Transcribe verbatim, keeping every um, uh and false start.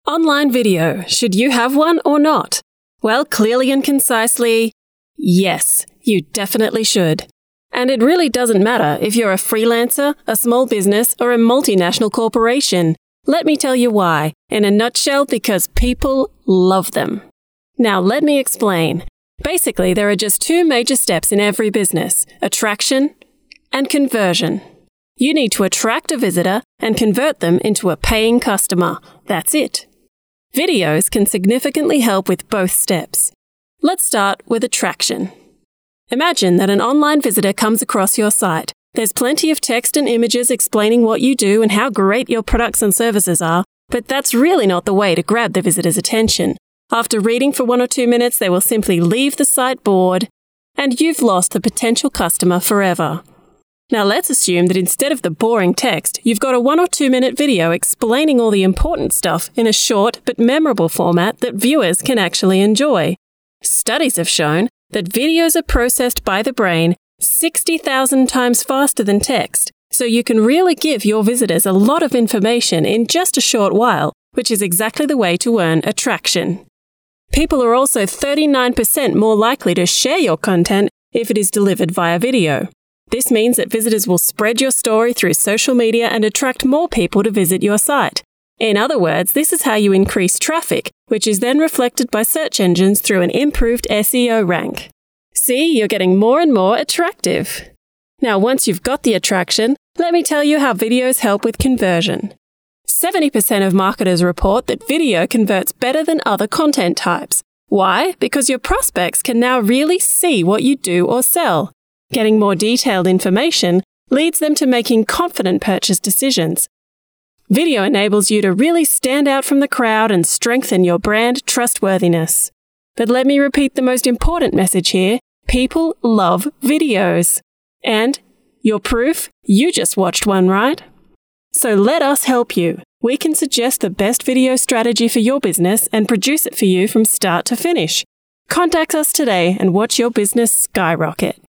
Online video, should you have one or not? Well, clearly and concisely, yes, you definitely should. And it really doesn't matter if you're a freelancer, a small business, or a multinational corporation. Let me tell you why. In a nutshell, because people love them. Now, let me explain. Basically, there are just two major steps in every business: attraction and conversion. You need to attract a visitor and convert them into a paying customer. That's it. Videos can significantly help with both steps. Let's start with attraction. Imagine that an online visitor comes across your site. There's plenty of text and images explaining what you do and how great your products and services are, but that's really not the way to grab the visitor's attention. After reading for one or two minutes, they will simply leave the site bored, and you've lost the potential customer forever. Now let's assume that instead of the boring text, you've got a one or two minute video explaining all the important stuff in a short but memorable format that viewers can actually enjoy. Studies have shown that videos are processed by the brain sixty thousand times faster than text, so you can really give your visitors a lot of information in just a short while, which is exactly the way to earn attraction. People are also thirty-nine percent more likely to share your content if it is delivered via video. This means that visitors will spread your story through social media and attract more people to visit your site. In other words, this is how you increase traffic, which is then reflected by search engines through an improved S E O rank. See, you're getting more and more attractive. Now, once you've got the attraction, let me tell you how videos help with conversion. seventy percent of marketers report that video converts better than other content types. Why? Because your prospects can now really see what you do or sell. Getting more detailed information leads them to making confident purchase decisions. Video enables you to really stand out from the crowd and strengthen your brand trustworthiness. But let me repeat the most important message here. People love videos. And your proof? You just watched one, right? So let us help you. We can suggest the best video strategy for your business and produce it for you from start to finish. Contact us today and watch your business skyrocket.